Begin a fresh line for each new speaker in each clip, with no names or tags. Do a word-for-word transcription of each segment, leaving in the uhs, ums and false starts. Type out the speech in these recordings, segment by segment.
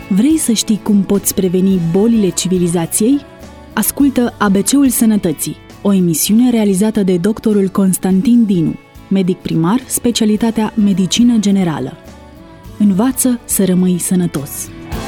Vrei să știi cum poți preveni bolile civilizației? Ascultă A B C-ul Sănătății, o emisiune realizată de doctorul Constantin Dinu, medic primar, specialitatea Medicină Generală. Învață să rămâi sănătos!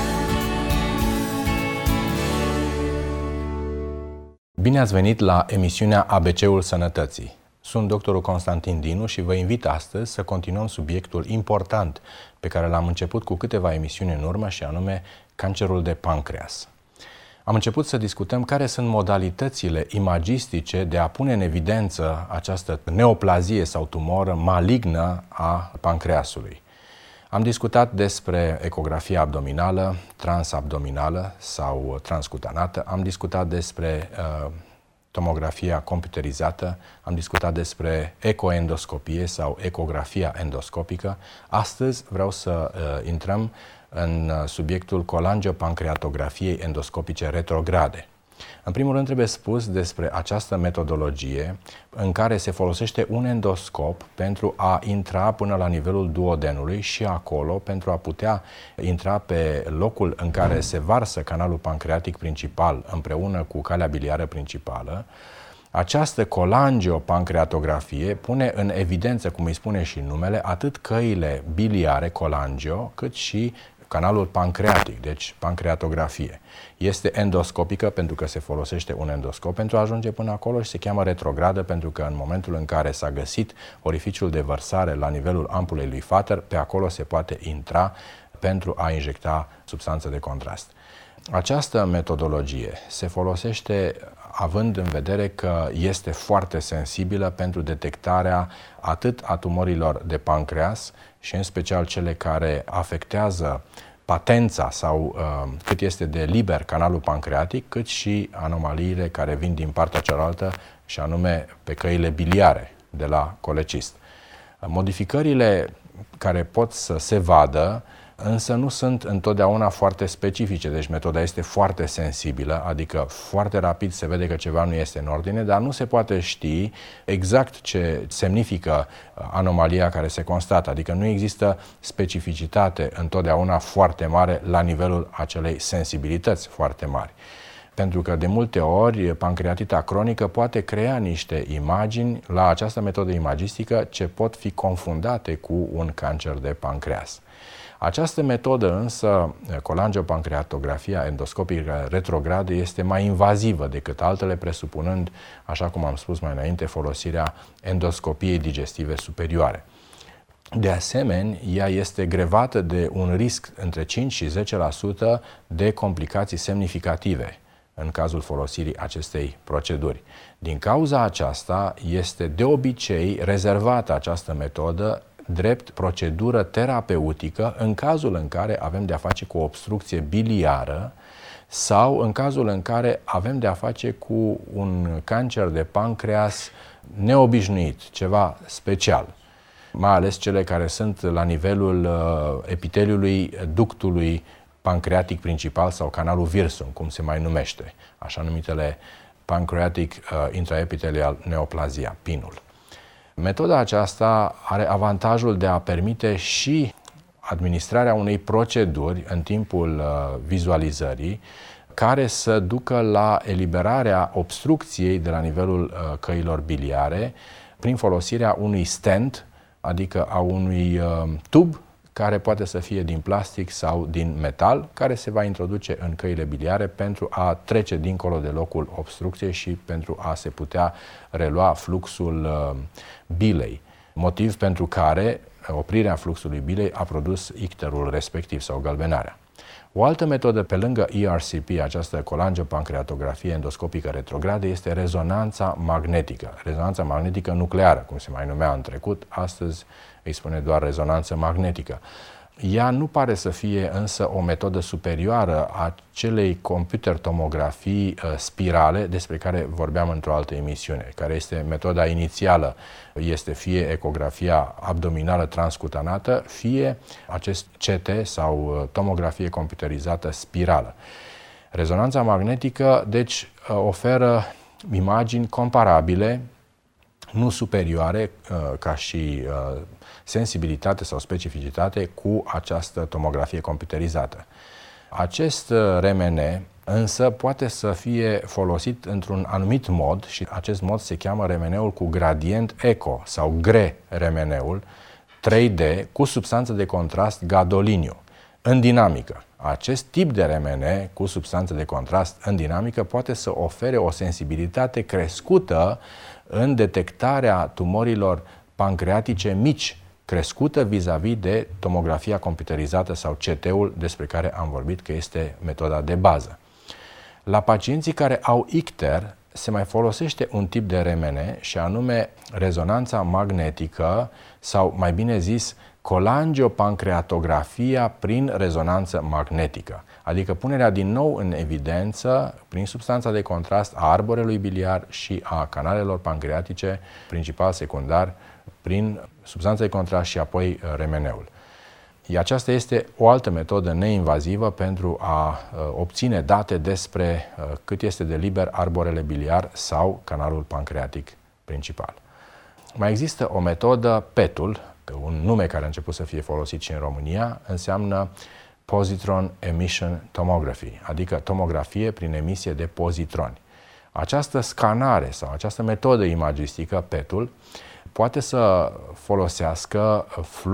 Bine ați venit la emisiunea A B C-ul Sănătății. Sunt doctorul Constantin Dinu și vă invit astăzi să continuăm subiectul important pe care l-am început cu câteva emisiuni în urmă, și anume cancerul de pancreas. Am început să discutăm care sunt modalitățile imagistice de a pune în evidență această neoplazie sau tumoră malignă a pancreasului. Am discutat despre ecografia abdominală, transabdominală sau transcutanată, am discutat despre uh, tomografia computerizată, am discutat despre ecoendoscopie sau ecografia endoscopică. Astăzi vreau să uh, intrăm în subiectul colangiopancreatografiei endoscopice retrograde. În primul rând trebuie spus despre această metodologie în care se folosește un endoscop pentru a intra până la nivelul duodenului și acolo pentru a putea intra pe locul în care se varsă canalul pancreatic principal împreună cu calea biliară principală. Această colangiopancreatografie pune în evidență, cum îi spune și numele, atât căile biliare, colangio, cât și canalul pancreatic, deci pancreatografie. Este endoscopică pentru că se folosește un endoscop pentru a ajunge până acolo și se cheamă retrogradă pentru că în momentul în care s-a găsit orificiul de vărsare la nivelul ampulei lui Vater, pe acolo se poate intra pentru a injecta substanță de contrast. Această metodologie se folosește având în vedere că este foarte sensibilă pentru detectarea atât a tumorilor de pancreas și în special cele care afectează patența sau uh, cât este de liber canalul pancreatic, cât și anomaliile care vin din partea cealaltă și anume pe căile biliare de la colecist. Modificările care pot să se vadă însă nu sunt întotdeauna foarte specifice, deci metoda este foarte sensibilă, adică foarte rapid se vede că ceva nu este în ordine, dar nu se poate ști exact ce semnifică anomalia care se constată, adică nu există specificitate întotdeauna foarte mare la nivelul acelei sensibilități foarte mari. Pentru că de multe ori pancreatita cronică poate crea niște imagini la această metodă imagistică ce pot fi confundate cu un cancer de pancreas. Această metodă însă, colangiopancreatografia endoscopică retrogradă, este mai invazivă decât altele, presupunând, așa cum am spus mai înainte, folosirea endoscopiei digestive superioare. De asemenea, ea este grevată de un risc între cinci și zece la sută de complicații semnificative în cazul folosirii acestei proceduri. Din cauza aceasta, este de obicei rezervată această metodă drept procedură terapeutică în cazul în care avem de-a face cu o obstrucție biliară sau în cazul în care avem de-a face cu un cancer de pancreas neobișnuit, ceva special, mai ales cele care sunt la nivelul uh, epiteliului ductului pancreatic principal sau canalul virsum, cum se mai numește, așa numitele pancreatic uh, intraepithelial neoplasia, pinul. Metoda aceasta are avantajul de a permite și administrarea unei proceduri în timpul uh, vizualizării care să ducă la eliberarea obstrucției de la nivelul uh, căilor biliare prin folosirea unui stent, adică a unui uh, tub care poate să fie din plastic sau din metal, care se va introduce în căile biliare pentru a trece dincolo de locul obstrucției și pentru a se putea relua fluxul uh, bilei, motiv pentru care oprirea fluxului bilei a produs icterul respectiv sau gălbenarea. O altă metodă pe lângă E R C P, această colangiopancreatografie endoscopică retrogradă, este rezonanța magnetică. Rezonanța magnetică nucleară, cum se mai numea în trecut, astăzi îi spune doar rezonanță magnetică. Ea nu pare să fie însă o metodă superioară acelei computer tomografii uh, spirale despre care vorbeam într-o altă emisiune, care este metoda inițială, este fie ecografia abdominală transcutanată, fie acest C T sau uh, tomografie computerizată spirală. Rezonanța magnetică, deci, uh, oferă imagini comparabile, nu superioare uh, ca și uh, sensibilitate sau specificitate cu această tomografie computerizată. Acest R M N însă poate să fie folosit într-un anumit mod și acest mod se cheamă R M N-ul cu gradient eco sau G R E R M N-ul trei D cu substanță de contrast gadoliniu în dinamică. Acest tip de R M N cu substanță de contrast în dinamică poate să ofere o sensibilitate crescută în detectarea tumorilor pancreatice mici, crescută vis-a-vis de tomografia computerizată sau C T-ul despre care am vorbit că este metoda de bază. La pacienții care au icter se mai folosește un tip de R M N și anume rezonanța magnetică sau mai bine zis colangiopancreatografia prin rezonanță magnetică, adică punerea din nou în evidență prin substanța de contrast a arborelui biliar și a canalelor pancreatice, principal secundar, prin substanța de contrast și apoi R M N-ul. Aceasta este o altă metodă neinvazivă pentru a uh, obține date despre uh, cât este de liber arborele biliar sau canalul pancreatic principal. Mai există o metodă, P E T-ul, un nume care a început să fie folosit și în România, înseamnă Positron Emission Tomography, adică tomografie prin emisie de pozitroni. Această scanare sau această metodă imagistică, P E T-ul, poate să folosească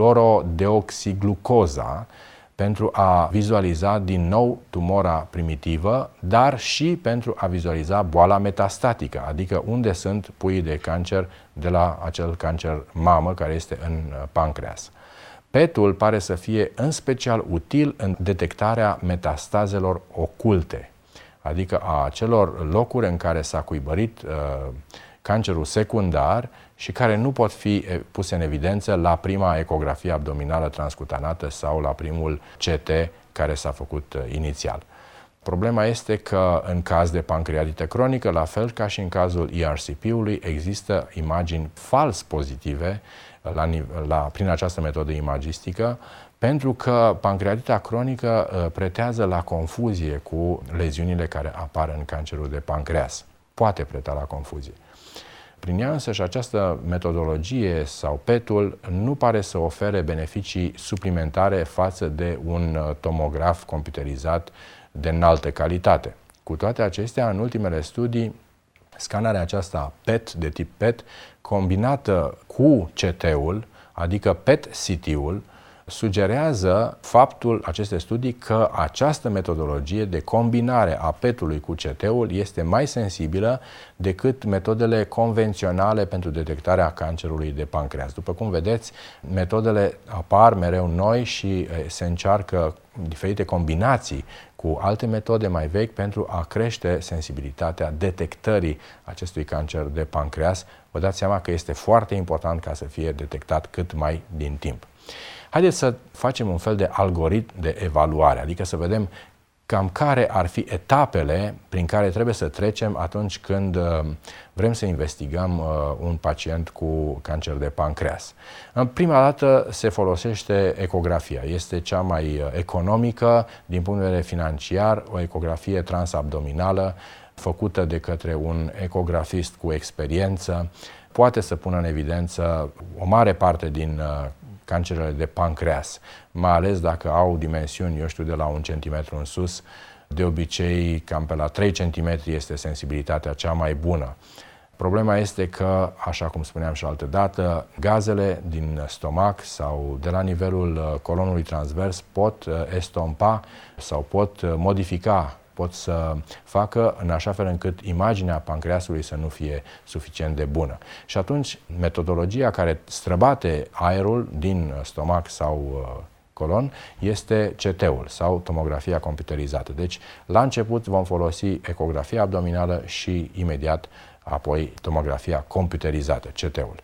fluorodeoxiglucoza pentru a vizualiza din nou tumora primitivă, dar și pentru a vizualiza boala metastatică, adică unde sunt puii de cancer de la acel cancer mamă care este în pancreas. P E T-ul pare să fie în special util în detectarea metastazelor oculte, adică a acelor locuri în care s-a cuibărit uh, cancerul secundar și care nu pot fi puse în evidență la prima ecografie abdominală transcutanată sau la primul C T care s-a făcut inițial. Problema este că în caz de pancreatită cronică, la fel ca și în cazul E R C P-ului, există imagini fals pozitive la, la, prin această metodă imagistică, pentru că pancreatita cronică pretează la confuzie cu leziunile care apar în cancerul de pancreas. Poate preta la confuzie. Prin ea însă și această metodologie sau P E T-ul nu pare să ofere beneficii suplimentare față de un tomograf computerizat de înaltă calitate. Cu toate acestea, în ultimele studii, scanarea aceasta P E T de tip P E T combinată cu C T-ul, adică P E T C T-ul, sugerează faptul, aceste studii, că această metodologie de combinare a P E T-ului cu C T-ul este mai sensibilă decât metodele convenționale pentru detectarea cancerului de pancreas. După cum vedeți, metodele apar mereu noi și se încearcă diferite combinații cu alte metode mai vechi pentru a crește sensibilitatea detectării acestui cancer de pancreas. Vă dați seama că este foarte important ca să fie detectat cât mai din timp. Haideți să facem un fel de algoritm de evaluare, adică să vedem cam care ar fi etapele prin care trebuie să trecem atunci când vrem să investigăm un pacient cu cancer de pancreas. În prima dată se folosește ecografia. Este cea mai economică din punct de vedere financiar, o ecografie transabdominală făcută de către un ecografist cu experiență. Poate să pună în evidență o mare parte din cancerele de pancreas, mai ales dacă au dimensiuni, eu știu, de la un centimetru în sus. De obicei, cam pe la trei centimetri este sensibilitatea cea mai bună. Problema este că, așa cum spuneam și altă dată, gazele din stomac sau de la nivelul colonului transvers pot estompa sau pot modifica, pot să facă în așa fel încât imaginea pancreasului să nu fie suficient de bună. Și atunci, metodologia care străbate aerul din stomac sau colon este C T-ul sau tomografia computerizată. Deci, la început vom folosi ecografia abdominală și imediat apoi tomografia computerizată, C T-ul.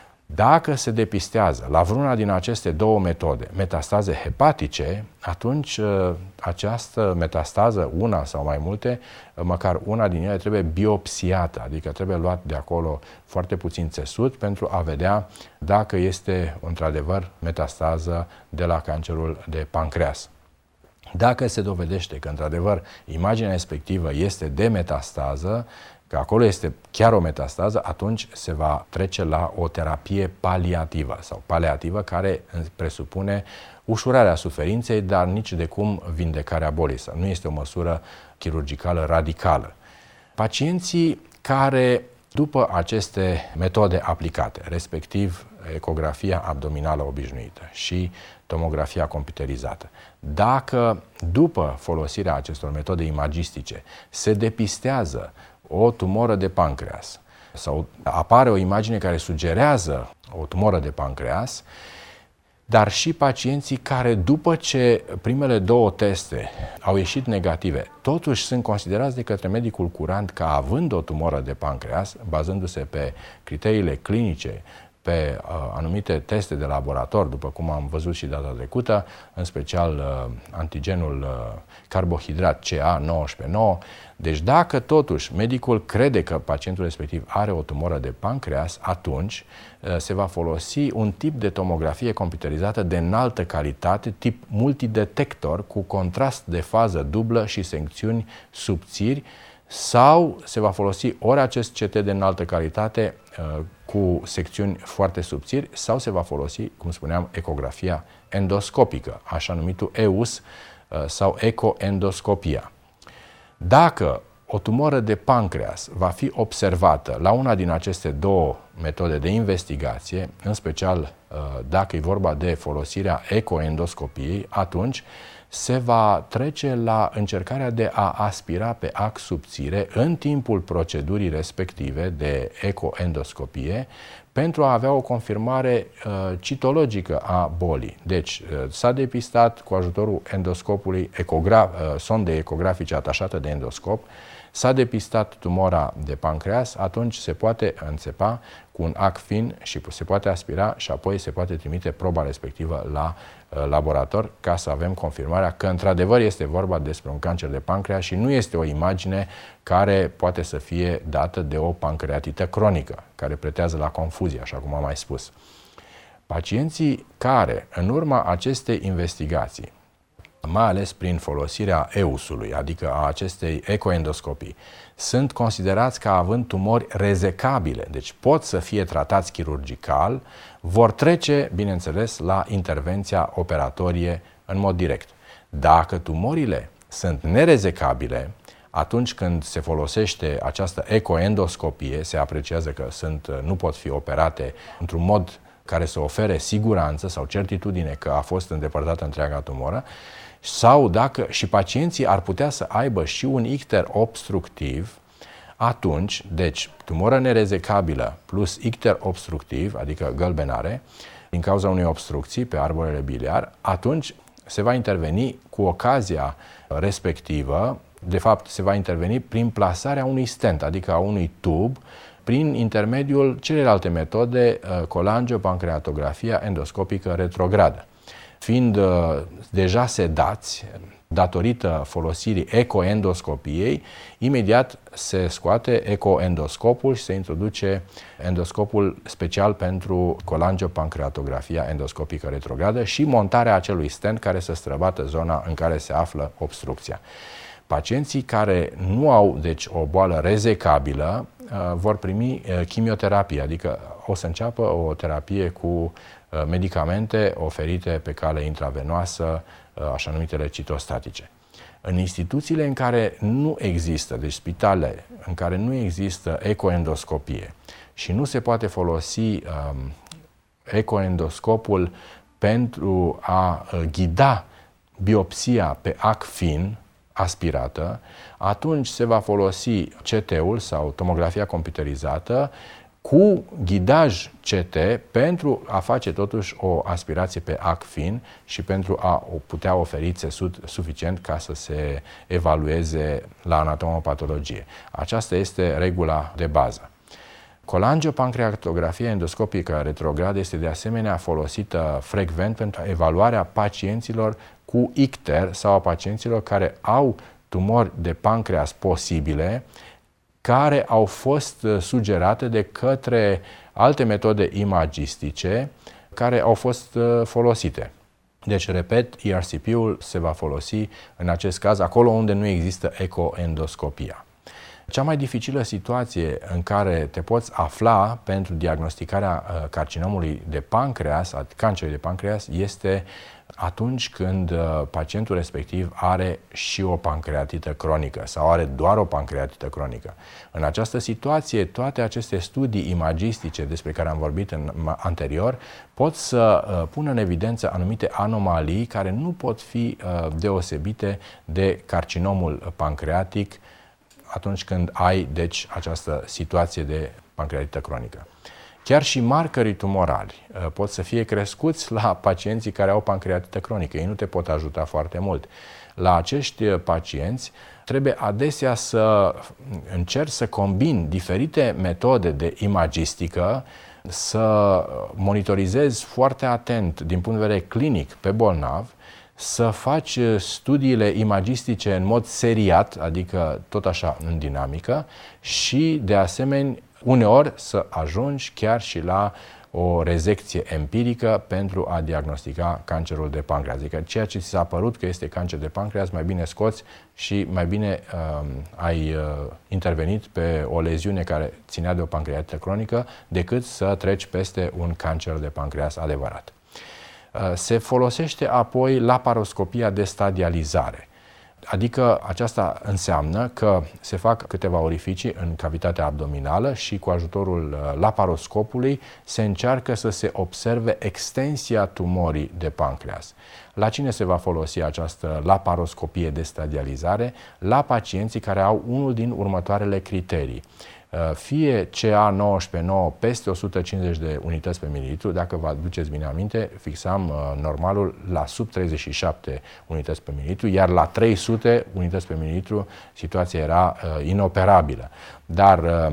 Dacă se depistează la vreuna din aceste două metode metastaze hepatice, atunci această metastază, una sau mai multe, măcar una din ele trebuie biopsiată, adică trebuie luat de acolo foarte puțin țesut pentru a vedea dacă este într-adevăr metastază de la cancerul de pancreas. Dacă se dovedește că într-adevăr imaginea respectivă este de metastază, că acolo este chiar o metastază, atunci se va trece la o terapie paliativă sau paliativă care presupune ușurarea suferinței, dar nici de cum vindecarea bolii. Nu este o măsură chirurgicală radicală. Pacienții care, după aceste metode aplicate, respectiv ecografia abdominală obișnuită și tomografia computerizată, dacă după folosirea acestor metode imagistice se depistează o tumoră de pancreas sau apare o imagine care sugerează o tumoră de pancreas, dar și pacienții care, după ce primele două teste au ieșit negative, totuși sunt considerați de către medicul curant ca având o tumoră de pancreas, bazându-se pe criteriile clinice, pe uh, anumite teste de laborator, după cum am văzut și data trecută, în special uh, antigenul uh, carbohidrat C A nouăsprezece nouă. Deci dacă totuși medicul crede că pacientul respectiv are o tumoră de pancreas, atunci uh, se va folosi un tip de tomografie computerizată de înaltă calitate, tip multidetector, cu contrast de fază dublă și secțiuni subțiri, sau se va folosi ori acest C T de înaltă calitate uh, cu secțiuni foarte subțiri, sau se va folosi, cum spuneam, ecografia endoscopică, așa numitul E U S uh, sau ecoendoscopia. Dacă o tumoră de pancreas va fi observată la una din aceste două metode de investigație, în special uh, dacă e vorba de folosirea ecoendoscopiei, atunci se va trece la încercarea de a aspira pe ac subțire în timpul procedurii respective de ecoendoscopie pentru a avea o confirmare uh, citologică a bolii. Deci uh, s-a depistat cu ajutorul endoscopului, ecograf, uh, sonde ecografice atașate de endoscop, s-a depistat tumora de pancreas, atunci se poate înțepa cu un ac fin și se poate aspira și apoi se poate trimite proba respectivă la uh, laborator ca să avem confirmarea că într-adevăr este vorba despre un cancer de pancreas și nu este o imagine care poate să fie dată de o pancreatită cronică, care pretează la confuzie, așa cum am mai spus. Pacienții care, în urma acestei investigații, mai ales prin folosirea E U S-ului, adică a acestei ecoendoscopii, sunt considerați ca având tumori rezecabile, deci pot să fie tratați chirurgical, vor trece, bineînțeles, la intervenția operatorie în mod direct. Dacă tumorile sunt nerezecabile, atunci când se folosește această ecoendoscopie, se apreciază că sunt, nu pot fi operate într-un mod care să ofere siguranță sau certitudine că a fost îndepărtată întreaga tumoră, sau dacă și pacienții ar putea să aibă și un icter obstructiv, atunci, deci, tumoră nerezecabilă plus icter obstructiv, adică gălbenare, din cauza unei obstrucții pe arborele biliar, atunci se va interveni cu ocazia respectivă, de fapt se va interveni prin plasarea unui stent, adică a unui tub, prin intermediul celelalte metode, colangiopancreatografia endoscopică retrogradă. Fiind uh, deja sedați, datorită folosirii ecoendoscopiei, imediat se scoate ecoendoscopul și se introduce endoscopul special pentru colangiopancreatografia endoscopică retrogradă și montarea acelui stent care să străbată zona în care se află obstrucția. Pacienții care nu au, deci, o boală rezecabilă uh, vor primi uh, chimioterapie, adică o să înceapă o terapie cu uh, medicamente oferite pe cale intravenoasă, uh, așa numitele citostatice. În instituțiile în care nu există, deci spitale în care nu există ecoendoscopie și nu se poate folosi um, ecoendoscopul pentru a uh, ghida biopsia pe ac fin, aspirată, atunci se va folosi C T-ul sau tomografia computerizată cu ghidaj C T pentru a face totuși o aspirație pe ac fin și pentru a putea oferi țesut suficient ca să se evalueze la anatomopatologie. Aceasta este regula de bază. Colangiopancreatografia endoscopică retrogradă este de asemenea folosită frecvent pentru evaluarea pacienților cu icter sau a pacienților care au tumori de pancreas posibile, care au fost sugerate de către alte metode imagistice care au fost folosite. Deci, repet, E R C P-ul se va folosi în acest caz acolo unde nu există ecoendoscopia. Cea mai dificilă situație în care te poți afla pentru diagnosticarea carcinomului de pancreas, a cancerului de pancreas, este atunci când pacientul respectiv are și o pancreatită cronică sau are doar o pancreatită cronică. În această situație, toate aceste studii imagistice despre care am vorbit în anterior pot să pună în evidență anumite anomalii care nu pot fi deosebite de carcinomul pancreatic atunci când ai, deci, această situație de pancreatită cronică. Chiar și marcării tumorali pot să fie crescuți la pacienții care au pancreatită cronică. Ei nu te pot ajuta foarte mult. La acești pacienți trebuie adesea să încerci să combini diferite metode de imagistică, să monitorizezi foarte atent din punct de vedere clinic pe bolnav, să faci studiile imagistice în mod seriat, adică tot așa în dinamică și, de asemenea, uneori să ajungi chiar și la o rezecție empirică pentru a diagnostica cancerul de pancreas. Adică ceea ce ți s-a părut că este cancer de pancreas, mai bine scoți și mai bine uh, ai uh, intervenit pe o leziune care ținea de o pancreatită cronică decât să treci peste un cancer de pancreas adevărat. Uh, se folosește apoi laparoscopia de stadializare. Adică aceasta înseamnă că se fac câteva orificii în cavitatea abdominală și cu ajutorul laparoscopului se încearcă să se observe extensia tumorii de pancreas. La cine se va folosi această laparoscopie de stadializare? La pacienții care au unul din următoarele criterii. Fie C A nouăsprezece nouă peste o sută cincizeci de unități pe mililitru, dacă vă aduceți bine aminte, fixam uh, normalul la sub treizeci și șapte unități pe mililitru, iar la trei sute unități pe mililitru situația era uh, inoperabilă. Dar uh,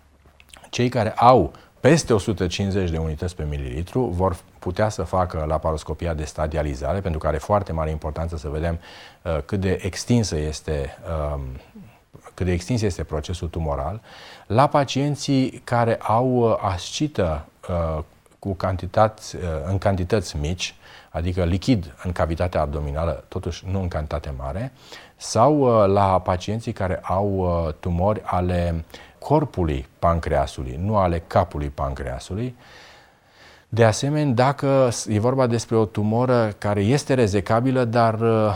cei care au peste o sută cincizeci de unități pe mililitru vor putea să facă laparoscopia de stadializare, pentru că are foarte mare importanță să vedem uh, cât de extinsă este uh, cât de extins este procesul tumoral, la pacienții care au ascită uh, cu cantități, uh, în cantități mici, adică lichid în cavitatea abdominală, totuși nu în cantitate mare, sau uh, la pacienții care au uh, tumori ale corpului pancreasului, nu ale capului pancreasului. De asemenea, dacă e vorba despre o tumoră care este rezecabilă, dar uh,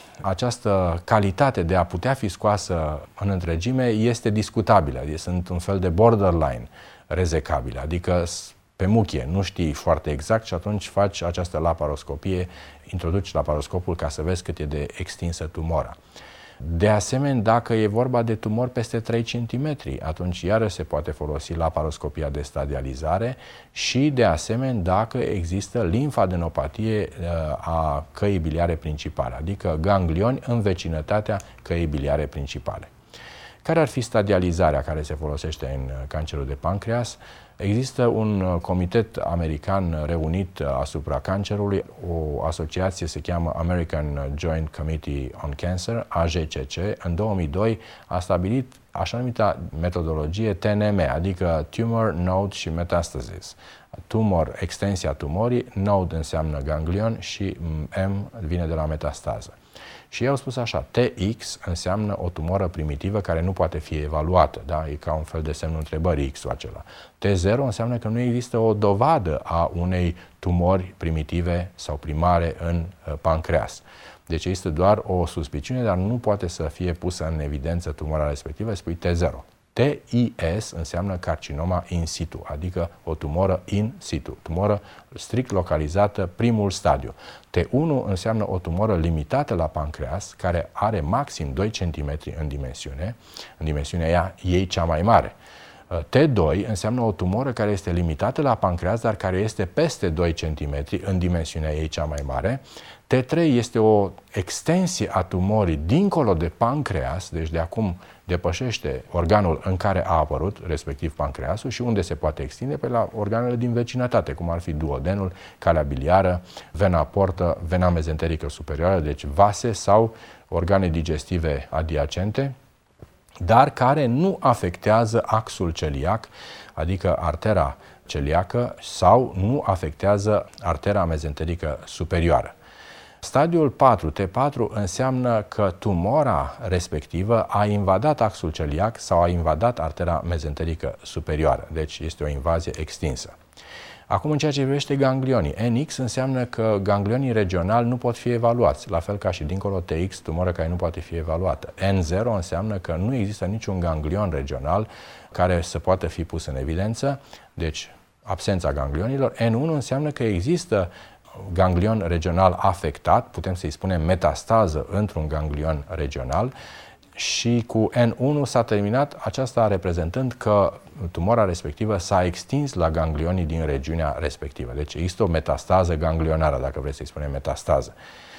această calitate de a putea fi scoasă în întregime este discutabilă. Sunt un fel de borderline rezecabilă, adică pe muchie, nu știi foarte exact și atunci faci această laparoscopie, introduci laparoscopul ca să vezi cât e de extinsă tumora. De asemenea, dacă e vorba de tumori peste trei centimetri, atunci iarăși se poate folosi laparoscopia de stadializare și, de asemenea, dacă există limfadenopatie a căii biliare principale, adică ganglioni în vecinătatea căii biliare principale. Care ar fi stadializarea care se folosește în cancerul de pancreas? Există un comitet american reunit asupra cancerului, o asociație se cheamă American Joint Committee on Cancer, A J C C. În două mii doi a stabilit așa numita metodologie T N M, adică Tumor, Node și Metastasis. Tumor, extensia tumorii, node înseamnă ganglion și M vine de la metastază. Și ei au spus așa, T X înseamnă o tumoră primitivă care nu poate fi evaluată, da? E ca un fel de semnul întrebării X-ul acela. T zero înseamnă că nu există o dovadă a unei tumori primitive sau primare în uh, pancreas. Deci există doar o suspiciune, dar nu poate să fie pusă în evidență tumora respectivă, spui T zero. T I S înseamnă carcinoma in situ, adică o tumoră in situ, tumoră strict localizată, primul stadiu. T unu înseamnă o tumoră limitată la pancreas, care are maxim doi centimetri în dimensiune, în dimensiunea ea, ei cea mai mare. T doi înseamnă o tumoră care este limitată la pancreas, dar care este peste doi centimetri în dimensiunea ei cea mai mare. T trei este o extensie a tumorii dincolo de pancreas, deci de acum depășește organul în care a apărut, respectiv pancreasul, și unde se poate extinde? Pe la organele din vecinătate, cum ar fi duodenul, calea biliară, vena portă, vena mezenterică superioară, deci vase sau organe digestive adiacente, dar care nu afectează axul celiac, adică artera celiacă, sau nu afectează artera mezenterică superioară. Stadiul patru, T patru, înseamnă că tumora respectivă a invadat axul celiac sau a invadat artera mezenterică superioară, deci este o invazie extinsă. Acum, în ceea ce privește ganglionii, N X înseamnă că ganglionii regionali nu pot fi evaluați, la fel ca și dincolo T X, tumoră care nu poate fi evaluată. N zero înseamnă că nu există niciun ganglion regional care să poată fi pus în evidență, deci absența ganglionilor. N unu înseamnă că există ganglion regional afectat, putem să-i spunem metastază într-un ganglion regional, și cu N unu s-a terminat, aceasta reprezentând că tumora respectivă s-a extins la ganglionii din regiunea respectivă. Deci există o metastază ganglionară, dacă vreți să-i spunem metastază.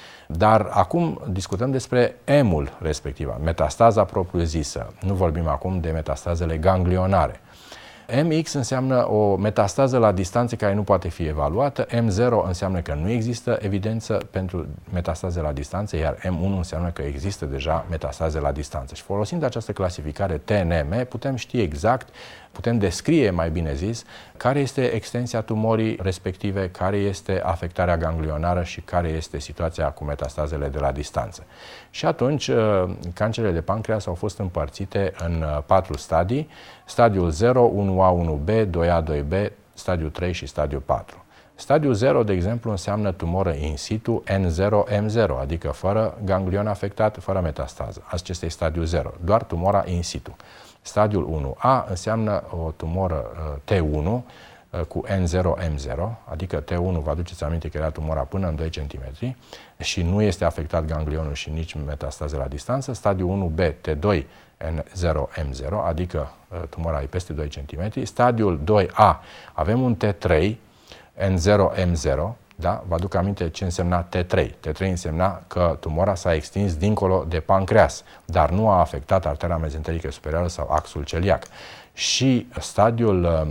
Dar acum discutăm despre M-ul respectiv, metastaza propriu-zisă. Nu vorbim acum de metastazele ganglionare. M X înseamnă o metastază la distanță care nu poate fi evaluată, M zero înseamnă că nu există evidență pentru metastaze la distanță, iar M unu înseamnă că există deja metastaze la distanță. Și folosind această clasificare T N M, putem ști exact, putem descrie, mai bine zis, care este extensia tumorii respective, care este afectarea ganglionară și care este situația cu metastazele de la distanță. Și atunci, cancerele de pancreas au fost împărțite în patru stadii: stadiul zero, unu A, unu B, doi A, doi B, stadiul trei și stadiul patru. Stadiul zero, de exemplu, înseamnă tumoră in situ N zero M zero, adică fără ganglion afectat, fără metastază. Acesta este stadiul zero, doar tumora in situ. Stadiul unu A înseamnă o tumoră T unu cu N zero M zero, adică T unu, vă aduceți aminte că era tumora până în doi centimetri și nu este afectat ganglionul și nici metastaze la distanță. Stadiul unu B, T doi N zero M zero, adică tumora e peste doi centimetri. Stadiul doi A, avem un T trei N zero M zero, da? Vă aduc aminte ce însemna T trei. T trei însemna că tumora s-a extins dincolo de pancreas, dar nu a afectat artera mezenterică superioară sau axul celiac. Și stadiul,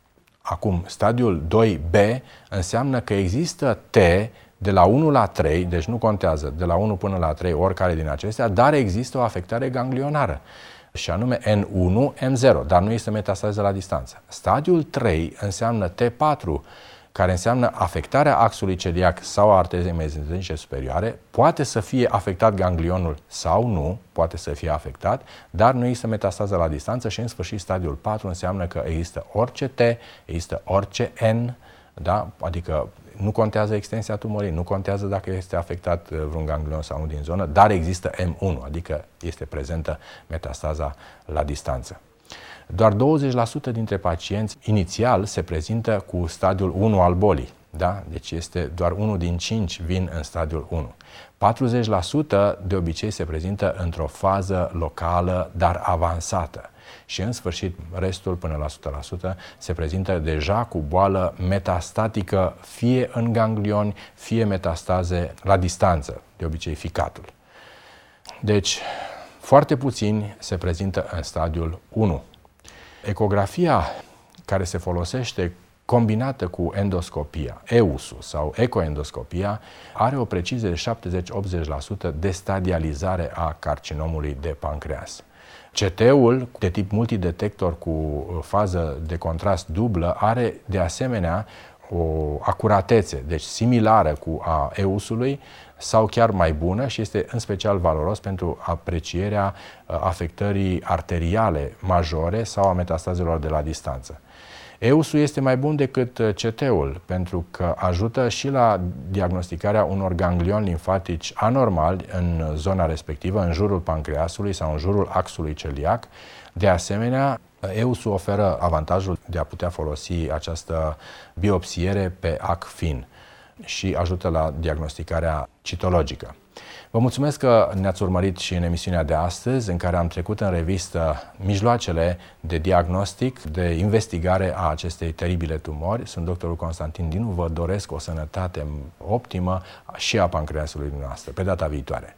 acum, stadiul doi B înseamnă că există T de la unu la trei, deci nu contează, de la unu până la trei, oricare din acestea, dar există o afectare ganglionară, și anume N unu M zero, dar nu este metastază la distanță. Stadiul trei înseamnă T patru, care înseamnă afectarea axului celiac sau a arterei mezenterice superioare, poate să fie afectat ganglionul sau nu, poate să fie afectat, dar nu există metastază la distanță. Și în sfârșit stadiul patru înseamnă că există orice T, există orice N, da? Adică nu contează extensia tumorii, nu contează dacă este afectat vreun ganglion sau nu din zonă, dar există M unu, adică este prezentă metastaza la distanță. Doar douăzeci la sută dintre pacienți inițial se prezintă cu stadiul unu al bolii, da? Deci este doar unul din cinci vin în stadiul unu. patruzeci la sută de obicei se prezintă într-o fază locală, dar avansată. Și în sfârșit, restul, până la o sută la sută, se prezintă deja cu boală metastatică, fie în ganglioni, fie metastaze la distanță, de obicei ficatul. Deci, foarte puțini se prezintă în stadiul unu. Ecografia care se folosește combinată cu endoscopia, E U S-ul sau ecoendoscopia, are o precizie de șaptezeci-optzeci la sută de stadializare a carcinomului de pancreas. C T-ul de tip multidetector cu fază de contrast dublă are de asemenea o acuratețe, deci similară cu a E U S-ului sau chiar mai bună, și este în special valoros pentru aprecierea afectării arteriale majore sau a metastazelor de la distanță. E U S-ul este mai bun decât C T-ul pentru că ajută și la diagnosticarea unor ganglioni limfatici anormali în zona respectivă, în jurul pancreasului sau în jurul axului celiac. De asemenea, E U S-ul oferă avantajul de a putea folosi această biopsiere pe ac fin și ajută la diagnosticarea citologică. Vă mulțumesc că ne-ați urmărit și în emisiunea de astăzi, în care am trecut în revistă mijloacele de diagnostic, de investigare a acestei teribile tumori. Sunt doctorul Constantin Dinu, vă doresc o sănătate optimă și a pancreasului dumneavoastră. Pe data viitoare!